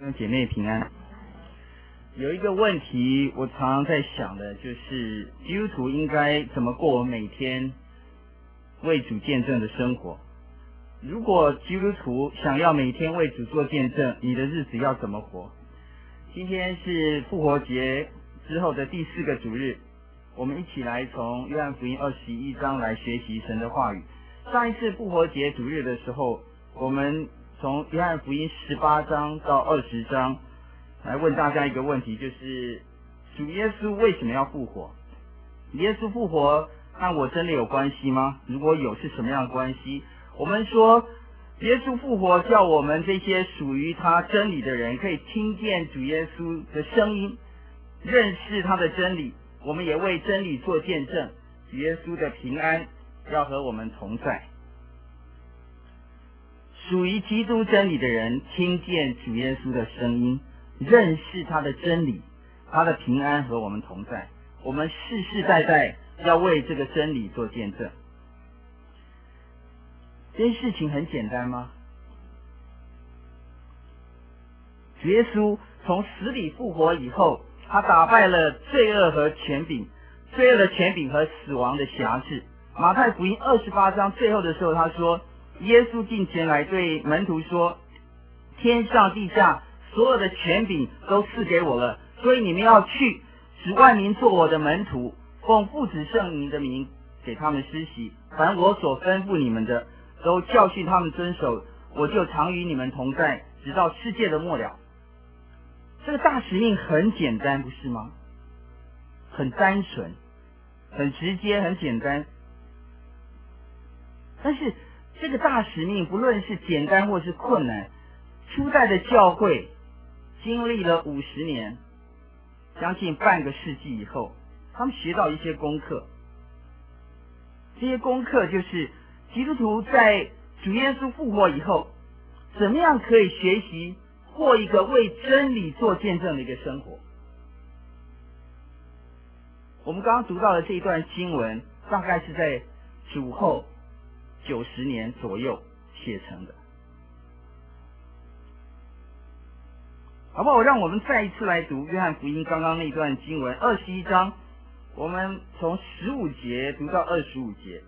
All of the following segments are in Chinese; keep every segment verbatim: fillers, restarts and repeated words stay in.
让姐妹平安。有一个问题我常常在想的，就是基督徒应该怎么过我们每天为主见证的生活。如果基督徒想要每天为主做见证，你的日子要怎么活？今天是复活节之后的第四个主日，我们一起来从约翰福音二十一章来学习神的话语。上一次复活节主日的时候，我们从约翰福音十八章到二十章来问大家一个问题，就是主耶稣为什么要复活？耶稣复活和我真的有关系吗？如果有，是什么样的关系？我们说耶稣复活叫我们这些属于他真理的人可以听见主耶稣的声音，认识他的真理，我们也为真理做见证。主耶稣的平安要和我们同在。属于基督真理的人听见主耶稣的声音，认识他的真理，他的平安和我们同在。我们世世代代要为这个真理做见证。这件事情很简单吗？主耶稣从死里复活以后，他打败了罪恶和权柄，罪恶的权柄和死亡的辖制。马太福音二十八章最后的时候，他说耶稣近前来对门徒说，天上地下所有的权柄都赐给我了，所以你们要去，使万民做我的门徒，奉父子圣灵的名给他们施洗，凡我所吩咐你们的，都教训他们遵守，我就常与你们同在，直到世界的末了。这个大使命很简单，不是吗？很单纯，很直接，很简单。但是这个大使命不论是简单或是困难，初代的教会经历了五十年，将近半个世纪以后，他们学到一些功课。这些功课就是基督徒在主耶稣复活以后，怎么样可以学习过一个为真理做见证的一个生活。我们刚刚读到的这一段经文，大概是在主后九十年左右写成的。好不好？让我们再一次来读约翰福音刚刚那段经文，二十一章，我们从十五节读到二十五节。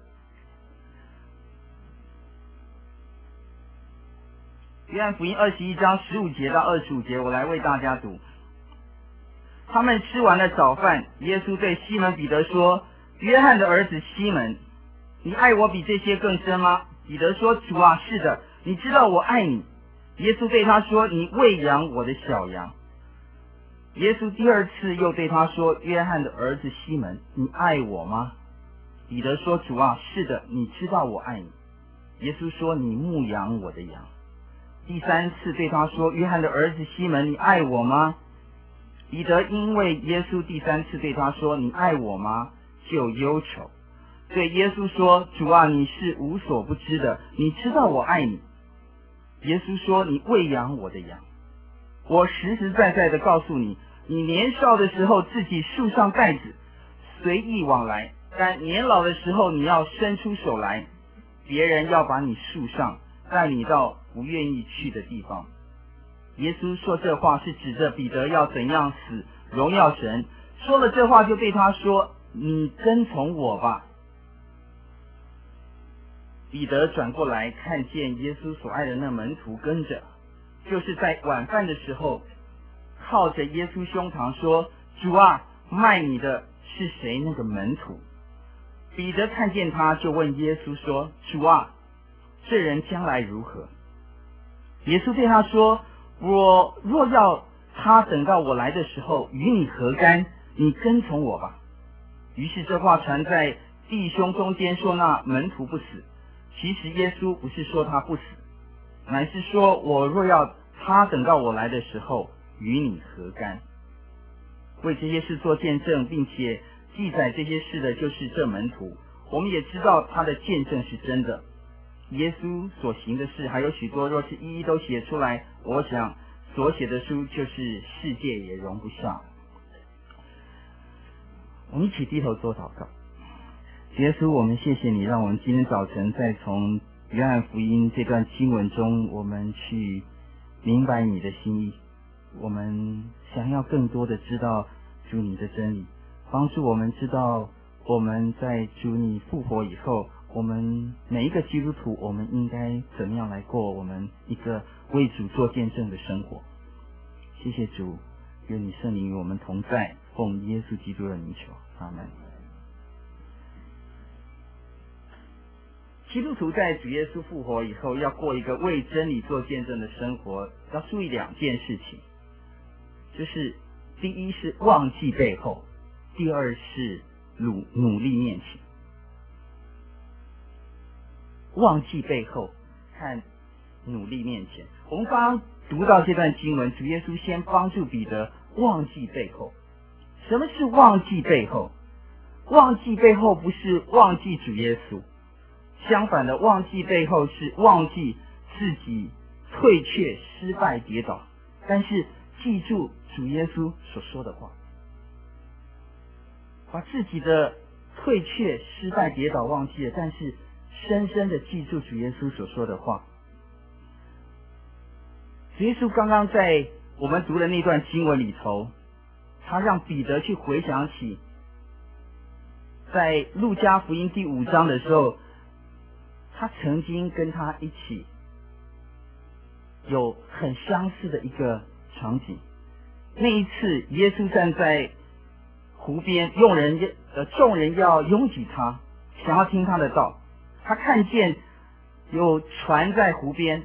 约翰福音二十一章十五节到二十五节，我来为大家读。他们吃完了早饭，耶稣对西门彼得说，约翰的儿子西门，你爱我比这些更深吗？彼得说，主啊，是的，你知道我爱你。耶稣对他说，你喂养我的小羊。耶稣第二次又对他说，约翰的儿子西门，你爱我吗？彼得说，主啊，是的，你知道我爱你。耶稣说，你牧养我的羊。第三次对他说，约翰的儿子西门，你爱我吗？彼得因为耶稣第三次对他说，你爱我吗，就忧愁，对耶稣说，主啊，你是无所不知的，你知道我爱你。耶稣说，你喂养我的羊。我实实在在的告诉你，你年少的时候自己束上带子，随意往来，但年老的时候你要伸出手来，别人要把你束上，带你到不愿意去的地方。耶稣说这话是指着彼得要怎样死，荣耀神。说了这话就对他说，你跟从我吧。彼得转过来看见耶稣所爱的那门徒跟着，就是在晚饭的时候靠着耶稣胸膛说，主啊，卖你的是谁那个门徒？彼得看见他就问耶稣说，主啊，这人将来如何？耶稣对他说，我若要他等到我来的时候与你何干？你跟从我吧。于是这话传在弟兄中间，说那门徒不死。其实耶稣不是说他不死，乃是说我若要他等到我来的时候与你何干？为这些事做见证并且记载这些事的就是这门徒。我们也知道他的见证是真的。耶稣所行的事还有许多，若是一一都写出来，我想所写的书就是世界也容不下。我们一起低头做祷告。耶稣，我们谢谢你，让我们今天早晨再从约翰福音这段经文中，我们去明白你的心意。 我们想要更多的知道主你的真理，帮助我们知道我们在主你复活以后，我们每一个基督徒，我们应该怎么样来过我们一个为主做见证的生活。谢谢主，愿你圣灵与我们同在，奉耶稣基督的名求，阿门。基督徒在主耶稣复活以后，要过一个为真理做见证的生活，要注意两件事情，就是第一是忘记背后，第二是努努力面前。忘记背后和努力面前，我们刚刚读到这段经文，主耶稣先帮助彼得忘记背后。什么是忘记背后？忘记背后不是忘记主耶稣，相反的，忘记背后是忘记自己退却、失败、跌倒，但是记住主耶稣所说的话，把自己的退却、失败、跌倒忘记了，但是深深的记住主耶稣所说的话。主耶稣刚刚在我们读的那段经文里头，他让彼得去回想起在路加福音第五章的时候，他曾经跟他一起有很相似的一个场景。那一次耶稣站在湖边，用人呃众人要拥挤他，想要听他的道。他看见有船在湖边，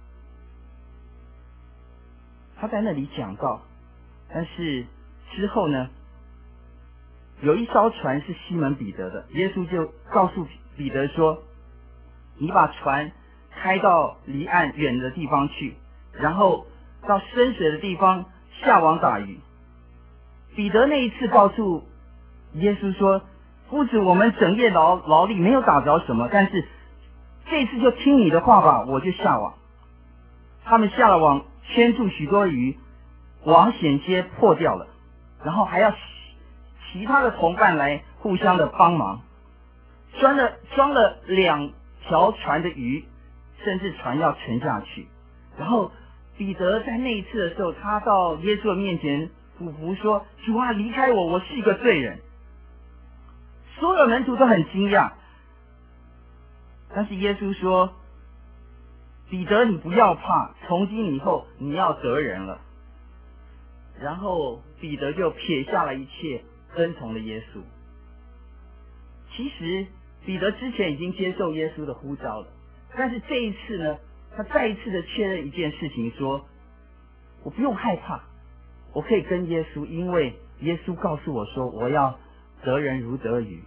他在那里讲道，但是之后呢，有一艘船是西门彼得的，耶稣就告诉彼得说，你把船开到离岸远的地方去，然后到深水的地方下网打鱼。彼得那一次告诉耶稣说，夫子，我们整夜劳劳力没有打着什么，但是这次就听你的话吧，我就下网。他们下了网，圈住许多鱼，网险些破掉了，然后还要其他的同伴来互相的帮忙，装了装了两条船的鱼，甚至船要沉下去。然后彼得在那一次的时候，他到耶稣的面前俯伏说，主啊，离开我，我是一个罪人。所有门徒都很惊讶，但是耶稣说，彼得，你不要怕，从今以后你要得人了。然后彼得就撇下了一切，跟从了耶稣。其实彼得之前已经接受耶稣的呼召了，但是这一次呢，他再一次的确认一件事情，说我不用害怕，我可以跟耶稣，因为耶稣告诉我说，我要得人如得鱼。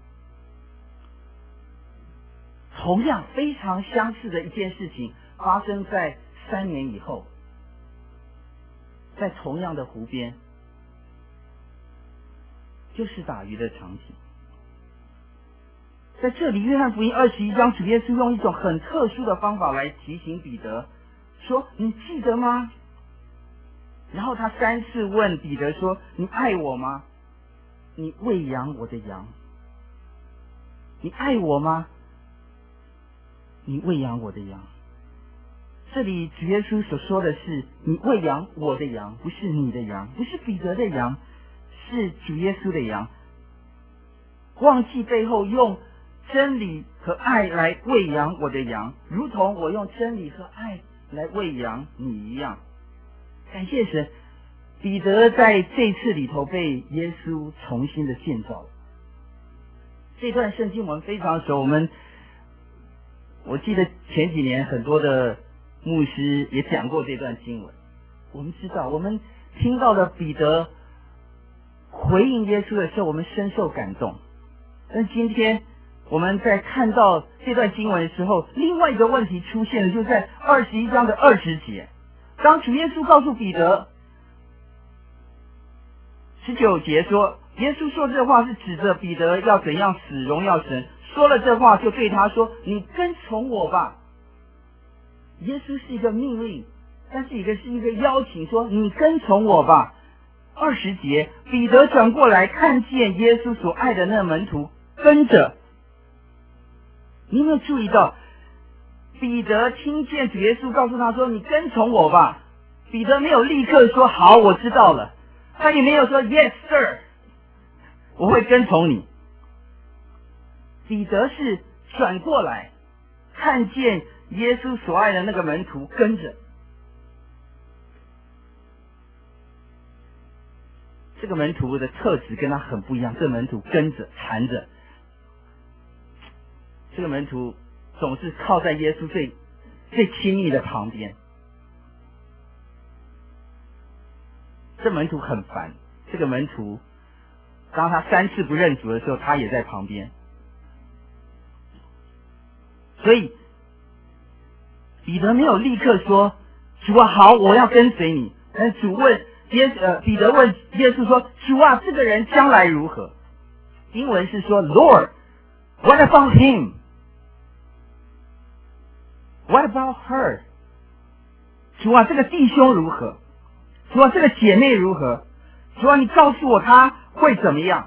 同样非常相似的一件事情发生在三年以后，在同样的湖边，就是打鱼的场景。在这里，约翰福音二十一章，主耶稣用一种很特殊的方法来提醒彼得，说你记得吗？然后他三次问彼得说，你爱我吗？你喂养我的羊。你爱我吗？你喂养我的羊。这里主耶稣所说的是，你喂养我的羊，不是你的羊，不是彼得的羊，是主耶稣的羊。忘记背后用真理和爱来喂养我的羊，如同我用真理和爱来喂养你一样。感谢神，彼得在这次里头被耶稣重新的建造。这段圣经我们非常熟，我们我记得前几年很多的牧师也讲过这段经文。我们知道，我们听到的彼得回应耶稣的时候，我们深受感动。但今天我们在看到这段经文的时候，另外一个问题出现了，就在二十一章的二十节。当主耶稣告诉彼得，十九节说，耶稣说这话是指着彼得要怎样死荣耀神，说了这话就对他说，你跟从我吧。耶稣是一个命令，但是一个是一个邀请，说你跟从我吧。二十节，彼得转过来看见耶稣所爱的那门徒跟着。你有没有注意到，彼得听见主耶稣告诉他说，你跟从我吧， 彼得没有立刻说好，我知道了，他也没有说 Yes sir， 我会跟从你。彼得是转过来，看见耶稣所爱的那个门徒跟着。这个门徒的特质跟他很不一样，这个门徒跟着缠着，这个门徒总是靠在耶稣最最亲密的旁边。这门徒很烦，这个门徒当他三次不认主的时候，他也在旁边。所以彼得没有立刻说主啊好，我要跟随你。但是主问耶呃彼得问耶稣说，主啊，这个人将来如何？英文是说 Lord what about him what about her？ 主啊，这个弟兄如何？主啊，这个姐妹如何？主啊，你告诉我他会怎么样？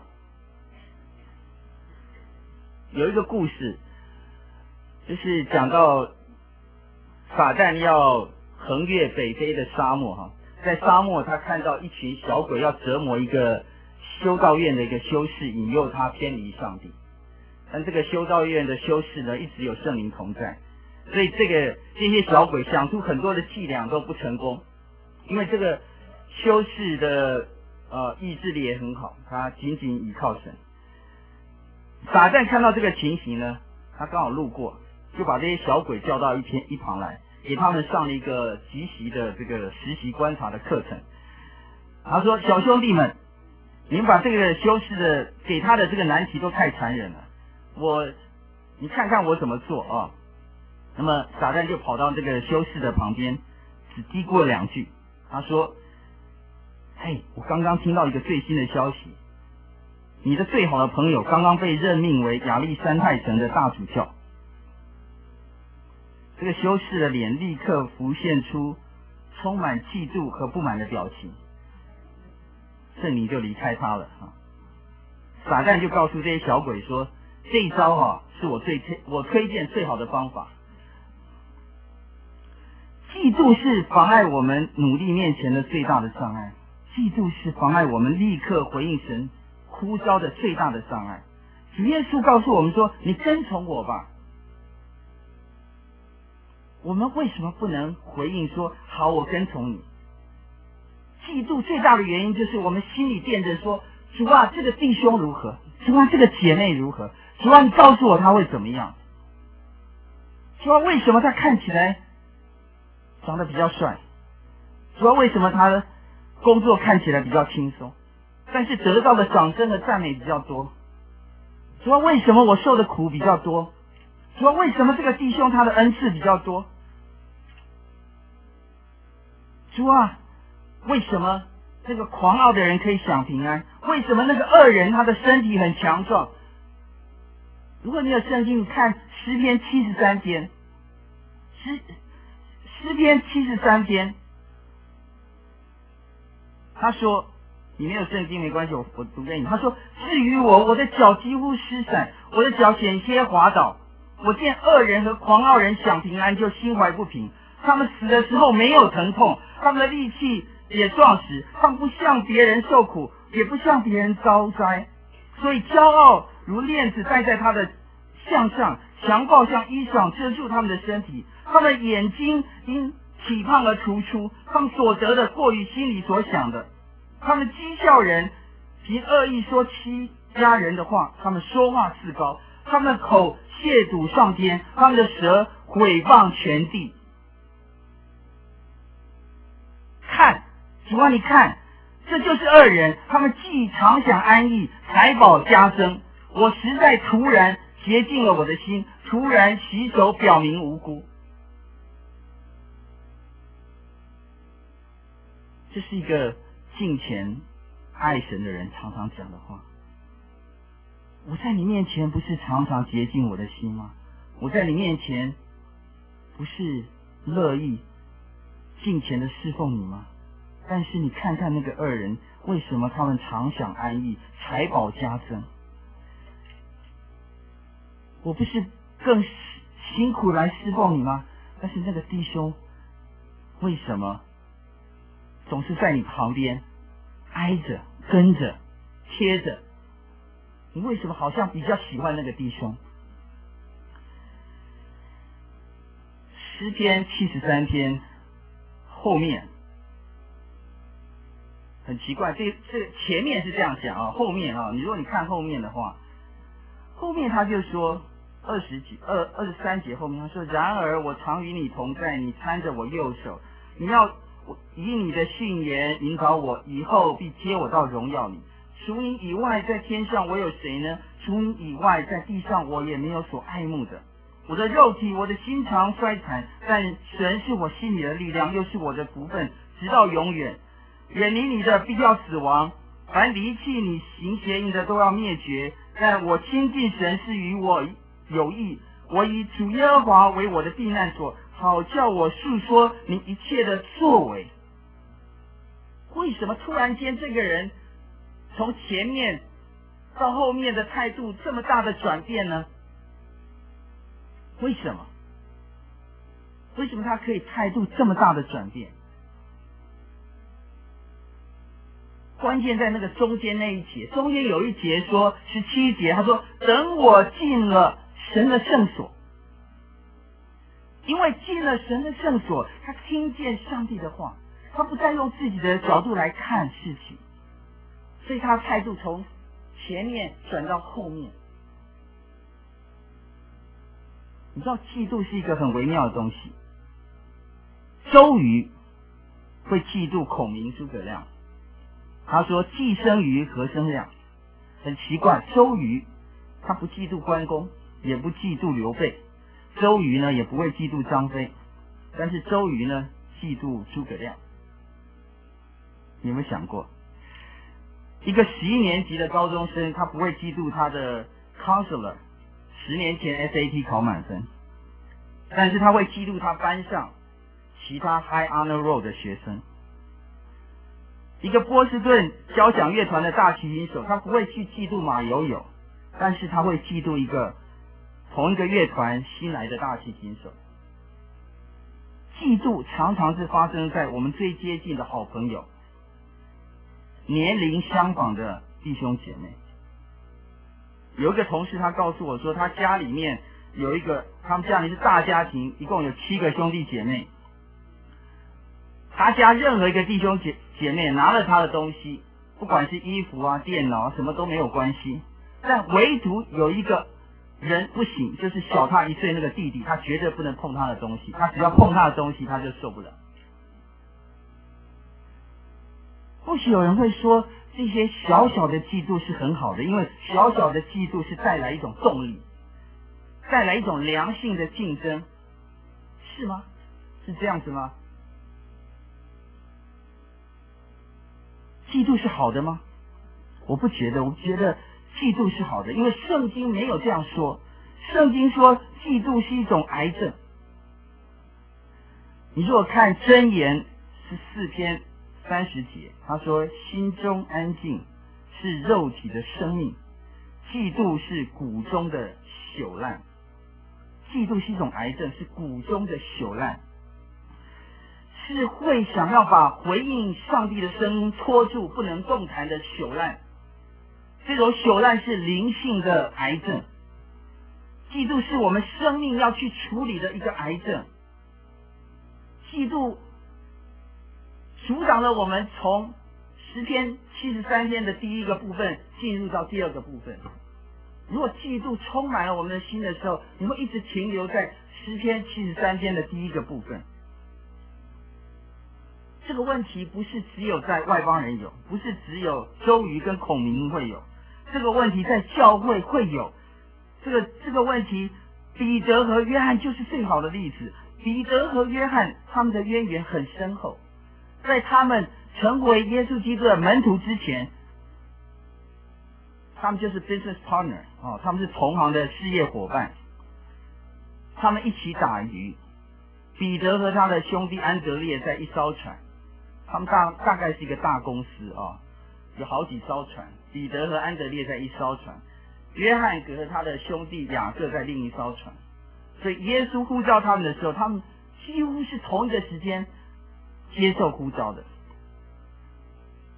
有一个故事，就是讲到撒旦要横越北非的沙漠哈，在沙漠他看到一群小鬼要折磨一个修道院的一个修士，引诱他偏离上帝。但这个修道院的修士呢，一直有圣灵同在，所以这个这些小鬼想出很多的伎俩都不成功，因为这个修士的呃意志力也很好，他紧紧倚靠神。撒旦看到这个情形呢，他刚好路过，就把这些小鬼叫到一边一旁来，给他们上了一个即席的这个实习观察的课程。他说：“小兄弟们，你们把这个修士的给他的这个难题都太残忍了，我你看看我怎么做啊？”那么撒旦就跑到这个修士的旁边，只嘀咕了两句。他说：“嘿，我刚刚听到一个最新的消息，你的最好的朋友刚刚被任命为亚历山泰城的大主教。”这个修士的脸立刻浮现出充满嫉妒和不满的表情，圣灵就离开他了啊。撒旦就告诉这些小鬼说：“这一招啊，是我最推我推荐最好的方法。”嫉妒是妨碍我们努力面前的最大的障碍，嫉妒是妨碍我们立刻回应神呼召的最大的障碍。主耶稣告诉我们说：“你跟从我吧。”我们为什么不能回应说：“好，我跟从你？”嫉妒最大的原因就是我们心里惦着说：“主啊，这个弟兄如何？主啊，这个姐妹如何？主啊，你告诉我他会怎么样？主啊，为什么他看起来长得比较帅？主啊，为什么他的工作看起来比较轻松，但是得到的掌声和赞美比较多？主啊，为什么我受的苦比较多？主啊，为什么这个弟兄他的恩赐比较多？主啊，为什么这个狂傲的人可以享平安？为什么那个恶人他的身体很强壮？”如果你有圣经，你看诗篇七十三篇，诗诗篇七十三篇，他说，你没有圣经没关系，我我读给你。他说：“至于我，我的脚几乎失散，我的脚险些滑倒。我见恶人和狂傲人享平安，就心怀不平。他们死的时候没有疼痛，他们的力气也壮实，他们不向别人受苦，也不向别人遭灾。所以骄傲如链子戴在他的项上，强暴像衣裳遮住他们的身体。他们的眼睛因体胖而突出，他们所得的过于心里所想的。他们讥笑人，凭恶意说欺压人的话，他们说话自高，他们的口亵渎上天，他们的舌毁谤全地。看，主啊，你看，这就是恶人，他们既常想安逸，财宝加增。我实在突然洁净了我的心，突然洗手表明无辜。这是一个敬虔爱神的人常常讲的话。我在你面前不是常常洁净我的心吗？我在你面前不是乐意敬虔的侍奉你吗？但是你看看那个恶人，为什么他们常想安逸，财宝加增？我不是更辛苦来侍奉你吗？但是那个弟兄为什么总是在你旁边挨着、跟着、贴着，你为什么好像比较喜欢那个弟兄？诗篇七十三篇后面很奇怪，这这前面是这样讲啊，后面啊，你如果你看后面的话，后面他就说二十几二二十三节后面他说：然而我常与你同在，你搀着我右手，你要以你的训言引导我，以后必接我到荣耀里。除你以外，在天上我有谁呢？除你以外，在地上我也没有所爱慕的。我的肉体，我的心肠衰残，但神是我心里的力量，又是我的福分，直到永远。远离你的必要死亡，凡离弃你行邪淫的都要灭绝。但我亲近神是与我有益，我以主耶和华为我的避难所，好叫我述说你一切的作为。为什么突然间这个人从前面到后面的态度这么大的转变呢？为什么？为什么他可以态度这么大的转变？关键在那个中间那一节，中间有一节说十七节，他说等我进了神的圣所，因为进了神的圣所，他听见上帝的话，他不再用自己的角度来看事情，所以他态度从前面转到后面。你知道嫉妒是一个很微妙的东西。周瑜会嫉妒孔明诸葛亮，他说既生瑜何生亮。很奇怪，周瑜他不嫉妒关公，也不嫉妒刘备，周瑜呢也不会嫉妒张飞，但是周瑜呢嫉妒诸葛亮。你有没有想过，一个十一年级的高中生，他不会嫉妒他的 counselor 十年前 S A T 考满分，但是他会嫉妒他班上其他 high honor roll 的学生。一个波士顿交响乐团的大提琴手，他不会去嫉妒马友友，但是他会嫉妒一个同一个乐团新来的大提琴手。嫉妒常常是发生在我们最接近的好朋友，年龄相仿的弟兄姐妹。有一个同事他告诉我说，他家里面有一个，他们家里是大家庭，一共有七个兄弟姐妹。他家任何一个弟兄姐姐妹拿了他的东西，不管是衣服啊、电脑啊，什么都没有关系，但唯独有一个人不行，就是小他一岁那个弟弟，他绝对不能碰他的东西，他只要碰他的东西他就受不了。或许有人会说，这些小小的嫉妒是很好的，因为小小的嫉妒是带来一种动力，带来一种良性的竞争，是吗？是这样子吗？嫉妒是好的吗？我不觉得，我觉得嫉妒是好的，因为圣经没有这样说。圣经说嫉妒是一种癌症。你如果看箴言十四篇三十节，他说心中安静是肉体的生命，嫉妒是骨中的朽烂。嫉妒是一种癌症，是骨中的朽烂，是会想要把回应上帝的声音拖住不能动弹的朽烂。这种朽烂是灵性的癌症，嫉妒是我们生命要去处理的一个癌症。嫉妒阻挡了我们从诗篇七十三篇的第一个部分进入到第二个部分。如果嫉妒充满了我们的心的时候，你会一直停留在诗篇七十三篇的第一个部分。这个问题不是只有在外邦人有，不是只有周瑜跟孔明会有，这个问题在教会会有。这个这个问题，彼得和约翰就是最好的例子。彼得和约翰他们的渊源很深厚，在他们成为耶稣基督的门徒之前，他们就是 business partner 哦，他们是同行的事业伙伴，他们一起打鱼。彼得和他的兄弟安德烈在一艘船，他们大大概是一个大公司啊、哦，有好几艘船。彼得和安德烈在一艘船，约翰和他的兄弟雅各在另一艘船。所以耶稣呼召他们的时候，他们几乎是同一个时间接受呼召的。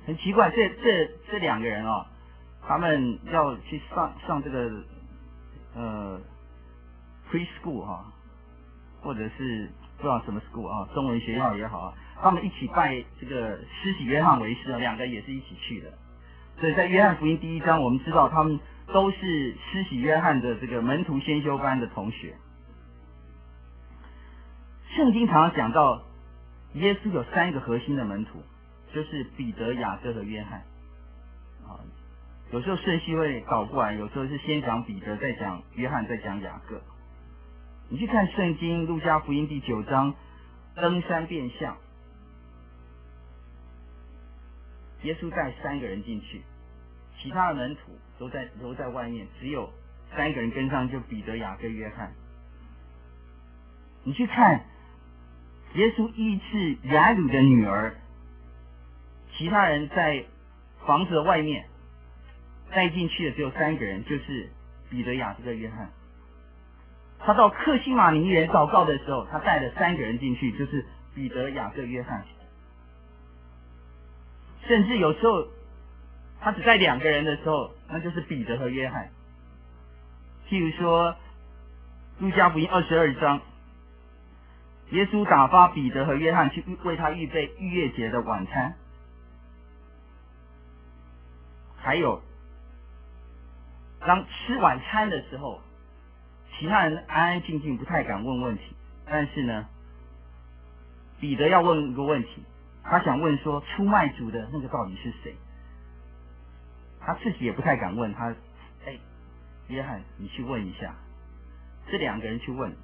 很奇怪，这这这两个人哦，他们要去上上这个呃 preschool 哈、啊，或者是不知道什么 school 啊，中文学校也好啊，他们一起拜这个施洗约翰为师啊，两个也是一起去的。所以在约翰福音第一章，我们知道他们都是施洗约翰的这个门徒先修班的同学。圣经常常讲到耶稣有三个核心的门徒，就是彼得、雅各和约翰。啊，有时候顺序会倒过来，有时候是先讲彼得，再讲约翰，再讲雅各。你去看圣经路加福音第九章登山变相，耶稣带三个人进去，其他的门徒都在都在外面，只有三个人跟上，就彼得、雅各、约翰。你去看耶稣医治雅鲁的女儿，其他人在房子的外面，带进去的只有三个人，就是彼得、雅各跟约翰。他到客西马尼园祷告的时候，他带了三个人进去，就是彼得、雅各、约翰。甚至有时候他只带两个人的时候，那就是彼得和约翰。譬如说路加福音二十二章，耶稣打发彼得和约翰去为他预备逾越节的晚餐。还有当吃晚餐的时候，其他人安安静静，不太敢问问题，但是呢彼得要问一个问题，他想问说出卖主的那个到底是谁。他自己也不太敢问，他哎，约翰你去问一下，这两个人去问。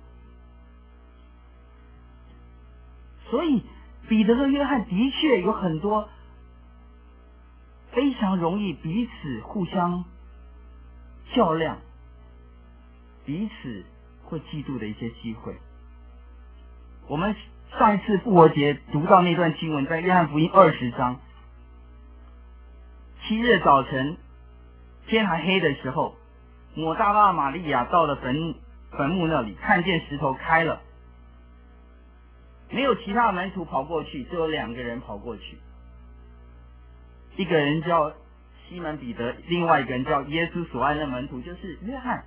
所以彼得和约翰的确有很多非常容易彼此互相较量，彼此会嫉妒的一些机会。我们上一次复活节读到那段经文，在约翰福音二十章，七日早晨天还黑的时候，抹大拉玛利亚到了坟坟墓那里，看见石头开了，没有其他的门徒跑过去，只有两个人跑过去，一个人叫西门彼得，另外一个人叫耶稣所爱的门徒，就是约翰。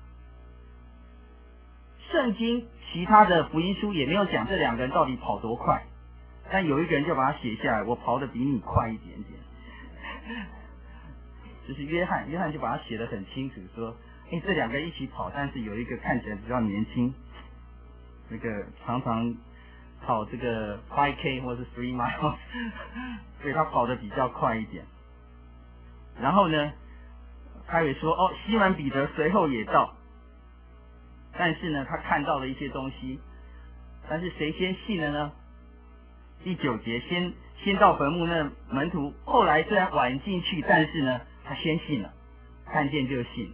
圣经其他的福音书也没有讲这两个人到底跑多快，但有一个人就把它写下来，我跑得比你快一点点，就是约翰。约翰就把它写得很清楚，说哎，这两个一起跑，但是有一个看起来比较年轻，那个常常跑这个 五 K 或是 三 miles， 所以他跑得比较快一点。然后呢他也说哦，西门彼得随后也到，但是呢他看到了一些东西，但是谁先信了呢？第九节，先先到坟墓那门徒后来虽然晚进去，但是呢他先信了，看见就信。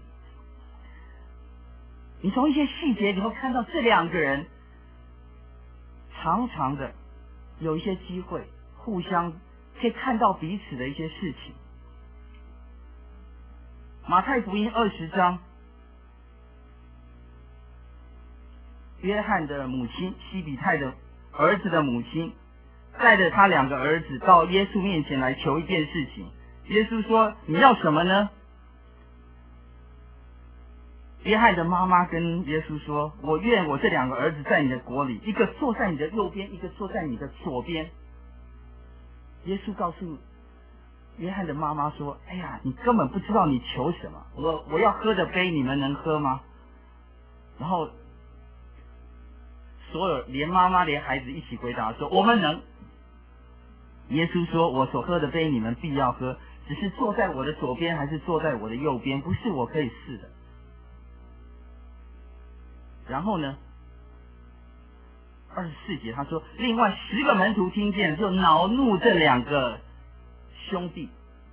你从一些细节里头看到这两个人常常的有一些机会互相可以看到彼此的一些事情。马太福音二十章，约翰的母亲西比泰的儿子的母亲带着他两个儿子到耶稣面前来求一件事情。耶稣说你要什么呢？约翰的妈妈跟耶稣说，我愿我这两个儿子在你的国里，一个坐在你的右边，一个坐在你的左边。耶稣告诉约翰的妈妈说，哎呀，你根本不知道你求什么，我我要喝的杯你们能喝吗？然后所有连妈妈连孩子一起回答说，我们能。耶稣说，我所喝的杯你们必要喝，只是坐在我的左边还是坐在我的右边，不是我可以试的。然后呢二十四节他说，另外十个门徒听见就恼怒这两个兄弟，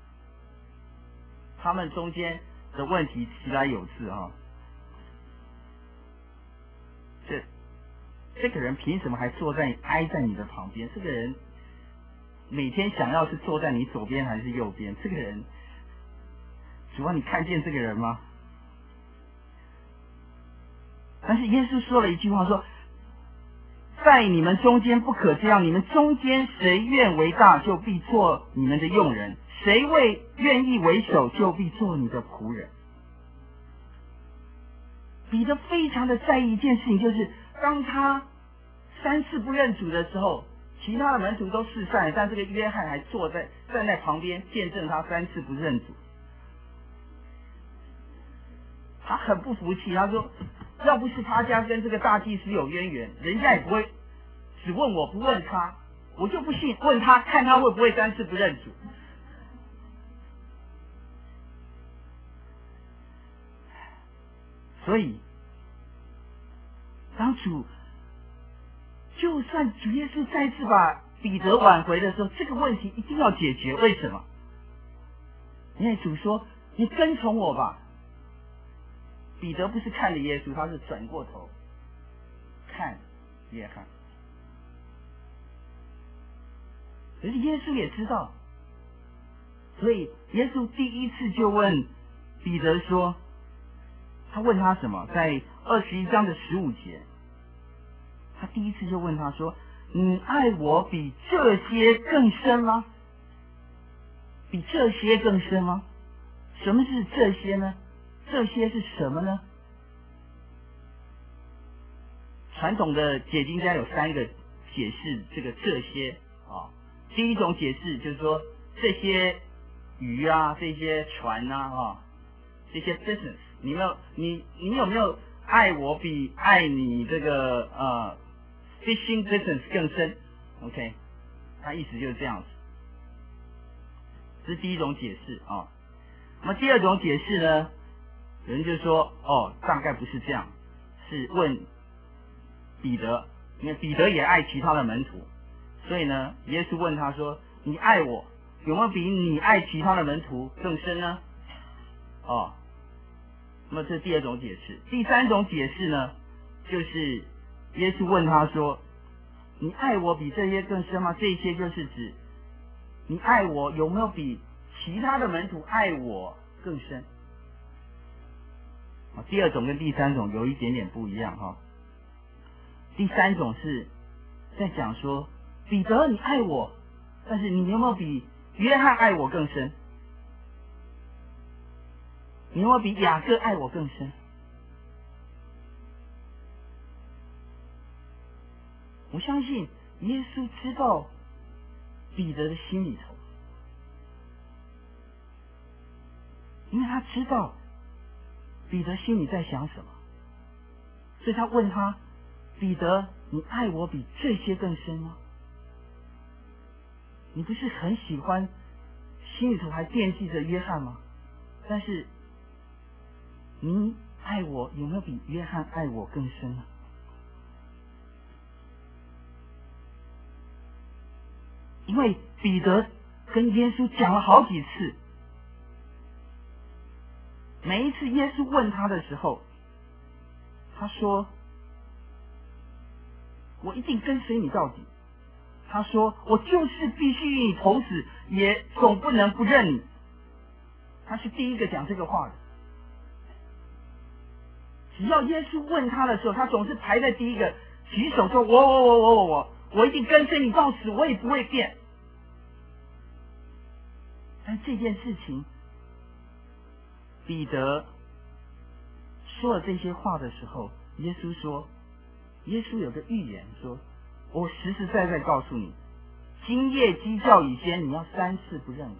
他们中间的问题其来有自啊。这这个人凭什么还坐在挨在你的旁边？这个人每天想要是坐在你左边还是右边？这个人主啊，你看见这个人吗？但是耶稣说了一句话，说在你们中间不可这样，你们中间谁愿为大，就必做你们的用人；谁为愿意为首，就必做你的仆人。彼得非常的在意一件事情，就是当他三次不认主的时候，其他的门徒都四散了，但这个约翰还坐在站在旁边见证他三次不认主。他很不服气，他说要不是他家跟这个大祭司有渊源，人家也不会只问我不问他，我就不信问他看他会不会三次不认主。所以当主就算主耶稣再次把彼得挽回的时候，这个问题一定要解决。为什么？因为主说你跟从我吧。彼得不是看着耶稣，他是转过头看约翰。可是耶稣也知道，所以耶稣第一次就问彼得说，他问他什么？在二十一章的十五节，他第一次就问他说，你爱我比这些更深吗？比这些更深吗？什么是这些呢？这些是什么呢？传统的解经家有三个解释这个这些啊。第一种解释就是说，这些鱼啊，这些船啊，啊这些 business， 你有没有你你有没有爱我比爱你这个呃 fishing business 更深 ？OK， 他意思就是这样子。这是第一种解释啊。那么第二种解释呢？有人就说，哦，大概不是这样，是问彼得，因为彼得也爱其他的门徒，所以呢，耶稣问他说，你爱我有没有比你爱其他的门徒更深呢？哦，那么这是第二种解释。第三种解释呢，就是耶稣问他说，你爱我比这些更深吗？这些就是指你爱我有没有比其他的门徒爱我更深？第二种跟第三种有一点点不一样哈。第三种是在讲说，彼得你爱我，但是你有没有比约翰爱我更深？你有没有比雅各爱我更深？我相信耶稣知道彼得的心里头，因为他知道彼得心里在想什么，所以他问他，彼得你爱我比这些更深吗？你不是很喜欢，心里头还惦记着约翰吗？但是你爱我有没有比约翰爱我更深呢？因为彼得跟耶稣讲了好几次，每一次耶稣问他的时候，他说我一定跟随你到底，他说我就是必须与你同死，也总不能不认你。他是第一个讲这个话的。只要耶稣问他的时候，他总是排在第一个，举手说我我我我我我我一定跟随你到死，我也不会变。但这件事情，彼得说了这些话的时候，耶稣说，耶稣有个预言说，我实实在在告诉你，今夜鸡叫以先，你要三次不认我。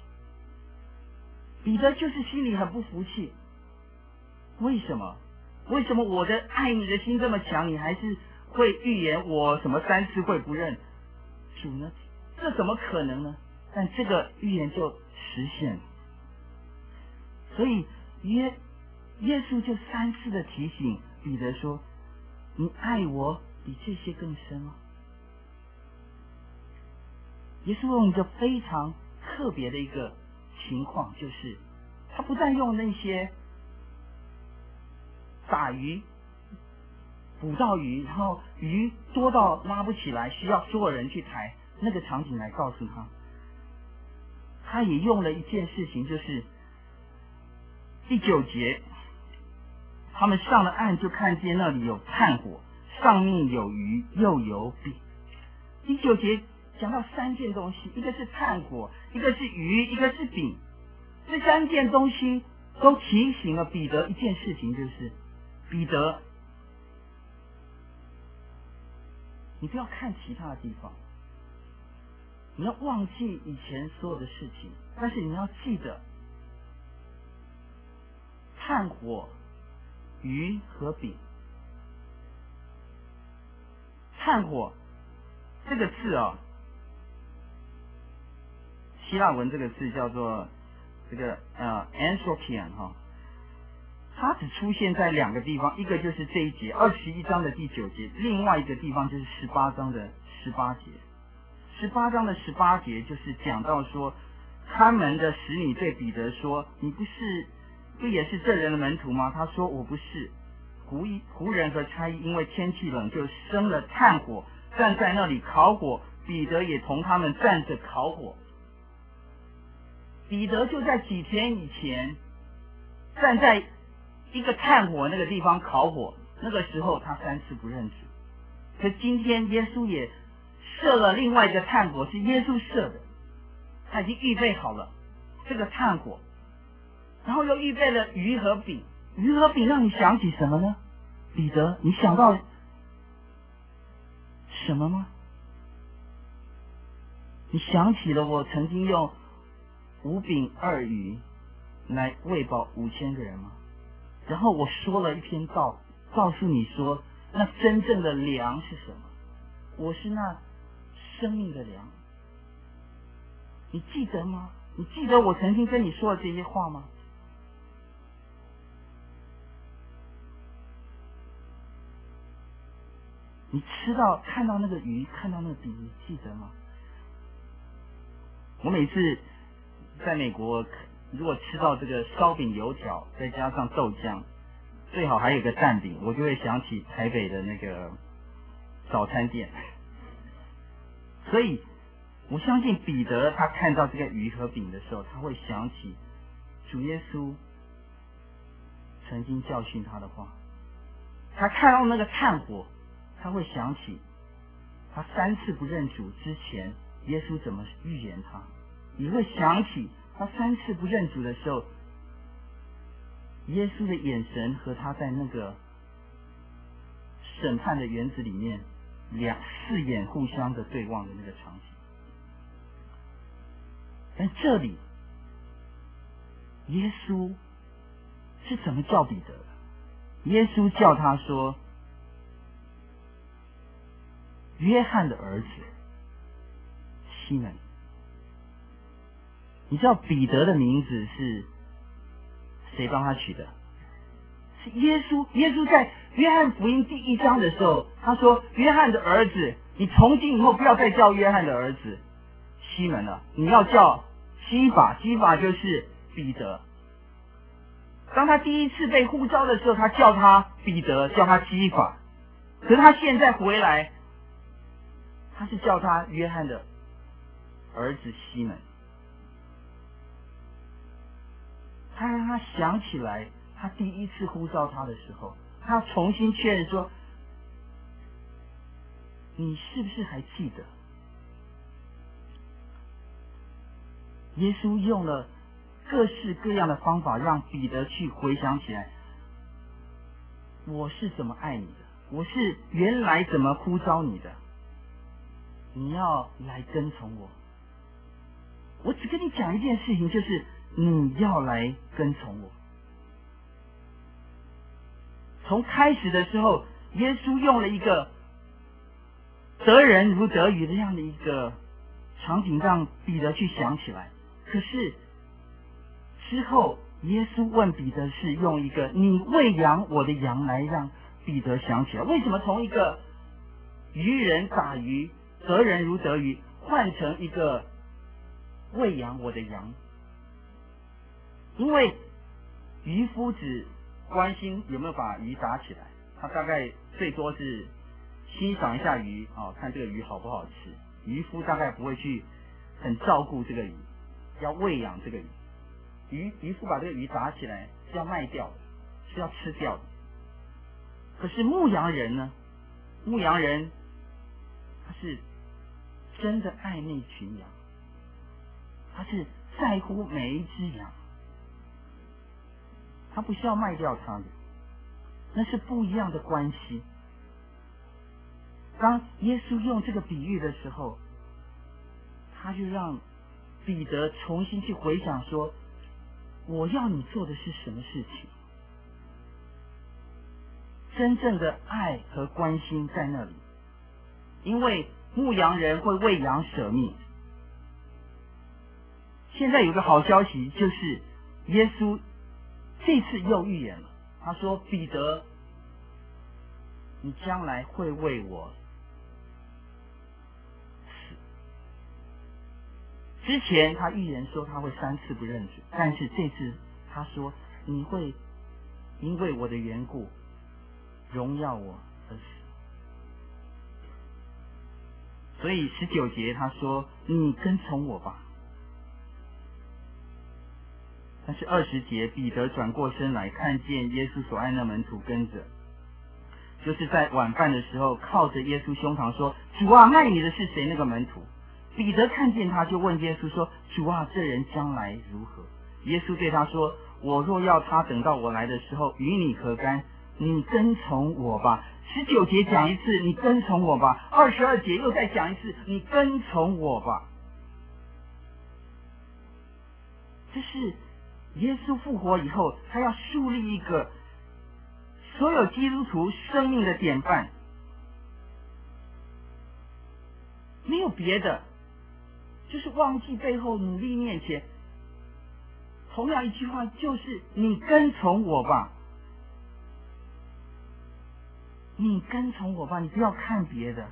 彼得就是心里很不服气，为什么？为什么我的爱你的心这么强，你还是会预言我什么三次会不认主呢？这怎么可能呢？但这个预言就实现了。所以耶耶稣就三次的提醒彼得说，你爱我比这些更深吗？耶稣用一个非常特别的一个情况，就是他不但用那些打鱼捕到鱼，然后鱼多到拉不起来，需要所有人去抬那个场景来告诉他，他也用了一件事情，就是第九节，他们上了岸就看见那里有炭火， 上面有鱼又有饼。第九节讲到三件东西，一个是炭火，一个是鱼，一个是饼。这三件东西都提醒了彼得一件事情，就是彼得，你不要看其他的地方，你要忘记以前所有的事情，但是你要记得炭火、鱼和饼。炭火这个字啊、哦，希腊文这个字叫做这个呃 anthropion 哈、哦，它只出现在两个地方，一个就是这一节二十一章的第九节，另外一个地方就是十八章的十八节。十八章的十八节就是讲到说，看门的使女对彼得说：“你不是不也是这人的门徒吗？”他说：“我不是。”仆役仆人和差役因为天气冷，就生了炭火，站在那里烤火。彼得也同他们站着烤火。彼得就在几天以前站在一个炭火那个地方烤火，那个时候他三次不认主。可今天耶稣也设了另外一个炭火，是耶稣设的，他已经预备好了这个炭火，然后又预备了鱼和饼。鱼和饼让你想起什么呢？彼得，你想到什么吗？你想起了我曾经用五饼二鱼来喂饱五千个人吗？然后我说了一篇道，告诉你说，那真正的粮是什么？我是那生命的粮。你记得吗？你记得我曾经跟你说的这些话吗？你吃到看到那个鱼，看到那个饼，你记得吗？我每次在美国，如果吃到这个烧饼油条，再加上豆浆，最好还有个蛋饼，我就会想起台北的那个早餐店。所以我相信彼得他看到这个鱼和饼的时候，他会想起主耶稣曾经教训他的话。他看到那个炭火，他会想起他三次不认主之前耶稣怎么预言他。你会想起他三次不认主的时候，耶稣的眼神和他在那个审判的园子里面两四眼互相的对望的那个场景。但这里耶稣是怎么叫彼得的？耶稣叫他说约翰的儿子西门。你知道彼得的名字是谁帮他取的？是耶稣。耶稣在约翰福音第一章的时候，他说约翰的儿子，你从今以后不要再叫约翰的儿子西门了，你要叫基法。基法就是彼得。当他第一次被呼召的时候，他叫他彼得，叫他基法。可是他现在回来，他是叫他约翰的儿子西门。他让他想起来他第一次呼召他的时候，他重新确认说，你是不是还记得耶稣用了各式各样的方法让彼得去回想起来，我是怎么爱你的，我是原来怎么呼召你的，你要来跟从我。我只跟你讲一件事情，就是你要来跟从我。从开始的时候，耶稣用了一个得人如得鱼的这样的一个场景让彼得去想起来。可是之后耶稣问彼得是用一个你喂养我的羊来让彼得想起来。为什么从一个渔人打鱼得人如得鱼换成一个喂养我的羊？因为渔夫只关心有没有把鱼打起来，他大概最多是欣赏一下鱼啊、哦，看这个鱼好不好吃。渔夫大概不会去很照顾这个鱼，要喂养这个鱼。渔渔夫把这个鱼打起来是要卖掉的，是要吃掉的。可是牧羊人呢， 牧羊人他是真的爱那群羊，他是在乎每一只羊，他不需要卖掉他的，那是不一样的关系。当耶稣用这个比喻的时候，他就让彼得重新去回想说，我要你做的是什么事情？真正的爱和关心在那里，因为牧羊人会为羊舍命。现在有个好消息，就是耶稣这次又预言了，他说，彼得，你将来会为我死。之前他预言说他会三次不认主，但是这次他说，你会因为我的缘故荣耀我而死。所以十九节他说，你跟从我吧。但是二十节，彼得转过身来，看见耶稣所爱那门徒跟着，就是在晚饭的时候靠着耶稣胸膛说，主啊，卖你的是谁？那个门徒彼得看见他，就问耶稣说，主啊，这人将来如何？耶稣对他说，我若要他等到我来的时候与你何干？你跟从我吧。十九节讲一次，你跟从我吧。二十二节又再讲一次，你跟从我吧。这是耶稣复活以后，他要树立一个所有基督徒生命的典范，没有别的，就是忘记背后，努力面前。同样一句话，就是你跟从我吧，你跟从我吧，你不要看别的。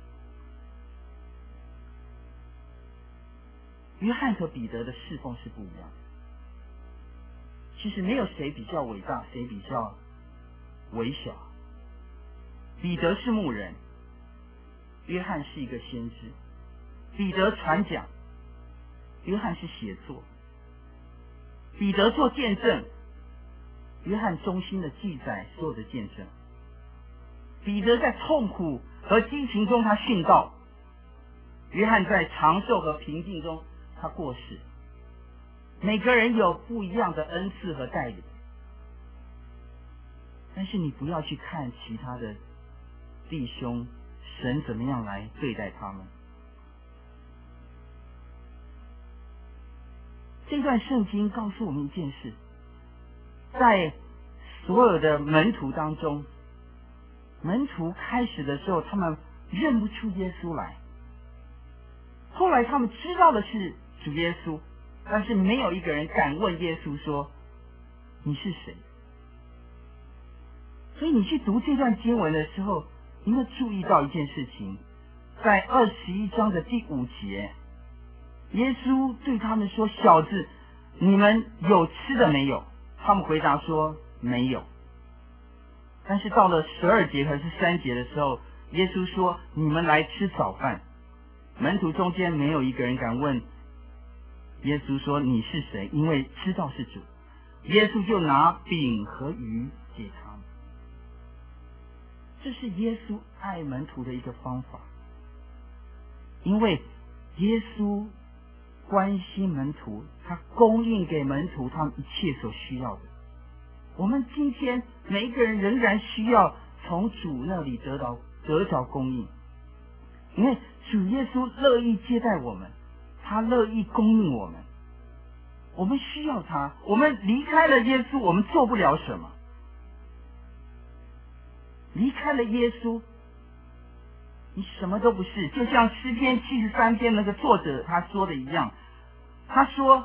约翰和彼得的侍奉是不一样的。其实没有谁比较伟大，谁比较微小。彼得是牧人，约翰是一个先知。彼得传讲，约翰是写作。彼得做见证，约翰忠心的记载所有的见证。彼得在痛苦和激情中他殉道，约翰在长寿和平静中他过世。每个人有不一样的恩赐和带领，但是你不要去看其他的弟兄，神怎么样来对待他们。这段圣经告诉我们一件事，在所有的门徒当中，门徒开始的时候他们认不出耶稣来，后来他们知道的是主耶稣，但是没有一个人敢问耶稣说你是谁。所以你去读这段经文的时候，你会注意到一件事情，在二十一章的第五节，耶稣对他们说，小子，你们有吃的没有？他们回答说没有。但是到了十二节和十三节的时候，耶稣说，你们来吃早饭。门徒中间没有一个人敢问耶稣说你是谁，因为知道是主。耶稣就拿饼和鱼给他们。这是耶稣爱门徒的一个方法，因为耶稣关心门徒，他供应给门徒他们一切所需要的。我们今天每一个人仍然需要从主那里得到得着供应，因为主耶稣乐意接待我们，他乐意供应我们。我们需要他，我们离开了耶稣，我们做不了什么。离开了耶稣，你什么都不是。就像诗篇七十三篇那个作者他说的一样，他说，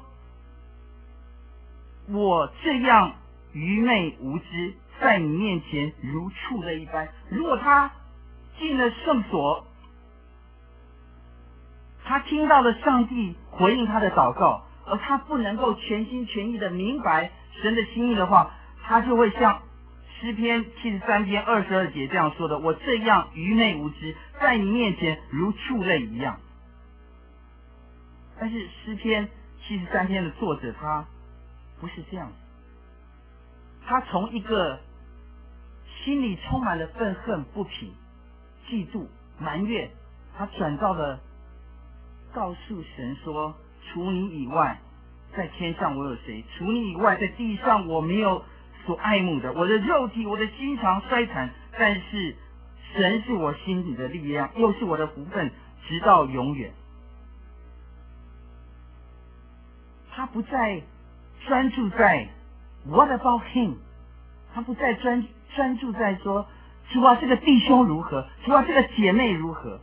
我这样愚昧无知，在你面前如畜类一般。如果他进了圣所，他听到了上帝回应他的祷告，而他不能够全心全意的明白神的心意的话，他就会像诗篇七十三篇二十二节这样说的，我这样愚昧无知，在你面前如畜类一样。但是诗篇七十三篇的作者他不是这样子，他从一个心里充满了愤恨不平， 嫉妒、埋怨，他转到了告诉神说：除你以外，在天上我有谁？除你以外，在地上我没有所爱慕的。我的肉体，我的心肠衰残，但是神是我心里的力量，又是我的福分，直到永远。他不再专注在 What about him？ 他不再专专注在说主啊这个弟兄如何，主啊这个姐妹如何。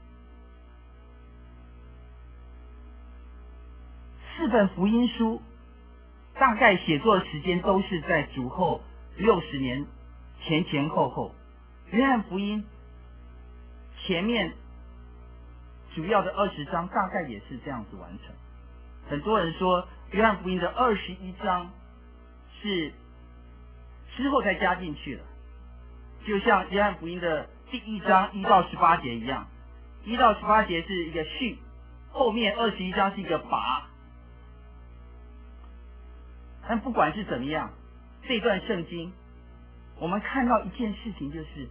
四本福音书大概写作时间都是在主后六十年前前后后。约翰福音前面主要的二十章大概也是这样子完成。很多人说约翰福音的二十一章是之后再加进去了，就像约翰福音的第一章一到十八节一样，一到十八节是一个序，后面二十一章是一个拔。但不管是怎么样，这段圣经我们看到一件事情，就是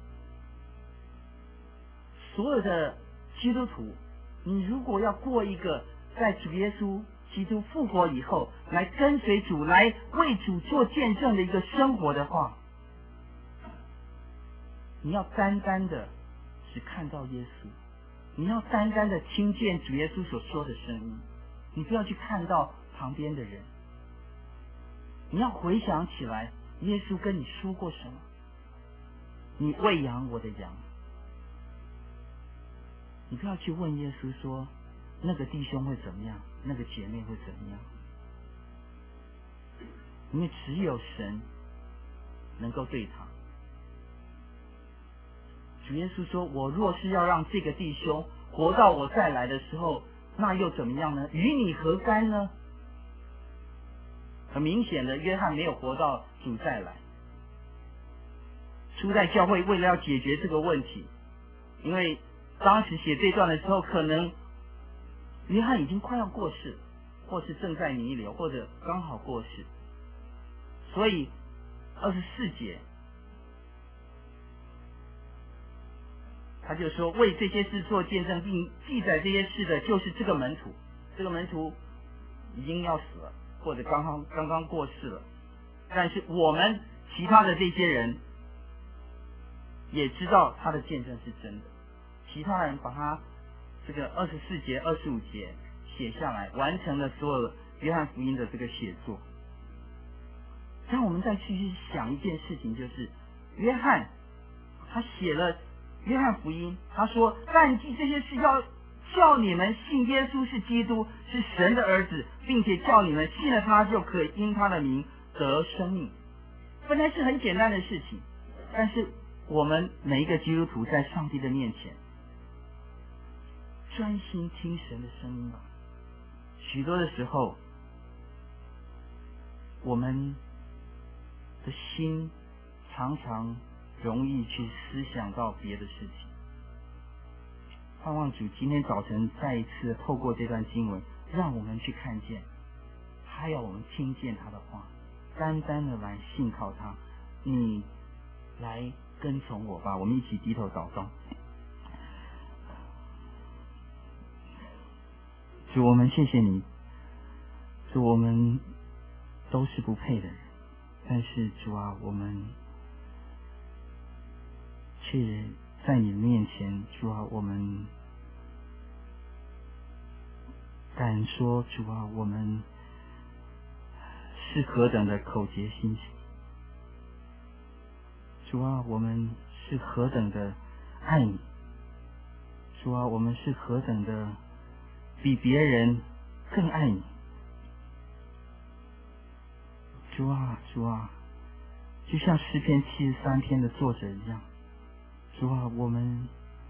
所有的基督徒，你如果要过一个在主耶稣基督复活以后来跟随主，来为主做见证的一个生活的话，你要单单的只看到耶稣，你要单单的听见主耶稣所说的声音，你不要去看到旁边的人，你要回想起来耶稣跟你说过什么。你喂养我的羊，你不要去问耶稣说那个弟兄会怎么样，那个姐妹会怎么样，因为只有神能够对他。主耶稣说，我若是要让这个弟兄活到我再来的时候，那又怎么样呢？与你何干呢？很明显的，约翰没有活到主再来。初代教会为了要解决这个问题，因为当时写这段的时候，可能约翰已经快要过世，或是正在弥留，或者刚好过世，所以二十四节他就说，为这些事做见证并记载这些事的，就是这个门徒。这个门徒已经要死了，或者刚刚刚刚过世了，但是我们其他的这些人也知道他的见证是真的。其他人把他这个二十四节、二十五节写下来，完成了所有约翰福音的这个写作。让我们再去想一件事情，就是约翰他写了约翰福音，他说：但记这些事，要叫你们信耶稣是基督，是神的儿子，并且叫你们信了他，就可以因他的名得生命。本来是很简单的事情，但是我们每一个基督徒在上帝的面前专心听神的声音吧。许多的时候，我们的心常常容易去思想到别的事情。盼望主今天早晨再一次透过这段经文，让我们去看见，还要我们听见他的话，单单的来信靠他。你来跟从我吧，我们一起低头祷告。主，我们谢谢你，主，我们都是不配的人，但是主啊，我们却在你的面前，主啊，我们敢说，主啊，我们是何等的口洁心细，主啊，我们是何等的爱你，主啊，我们是何等的比别人更爱你，主啊，主啊，就像诗篇七十三篇的作者一样，主啊，我们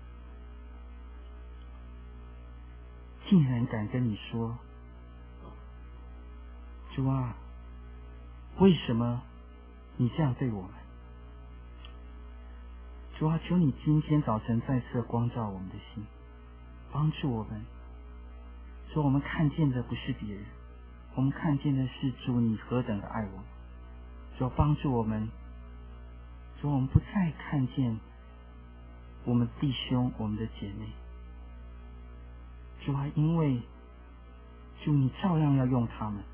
竟然敢跟你说，主啊，为什么你这样对我们？主啊，求你今天早晨再次光照我们的心，帮助我们。说我们看见的不是别人，我们看见的是主你何等的爱我们。说帮助我们，说我们不再看见我们弟兄我们的姐妹。主啊，因为主你照样要用他们，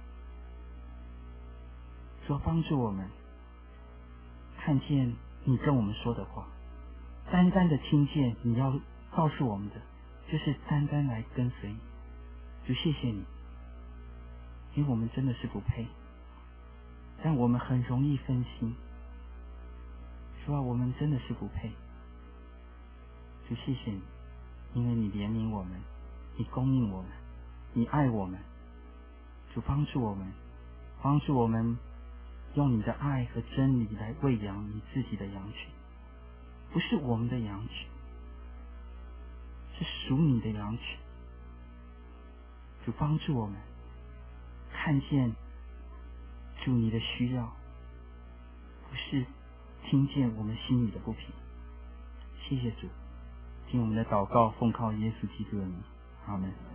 主啊，帮助我们看见你跟我们说的话，单单的听见你要告诉我们的，就是单单来跟随你。主谢谢你，因为我们真的是不配，但我们很容易分心。主啊，我们真的是不配。主谢谢你，因为你怜悯我们，你供应我们，你爱我们。主帮助我们，帮助我们用你的爱和真理来喂养你自己的羊群，不是我们的羊群，是属你的羊群。主帮助我们看见主你的需要，不是听见我们心里的不平。谢谢主，听我们的祷告，奉靠耶稣基督的名，阿们。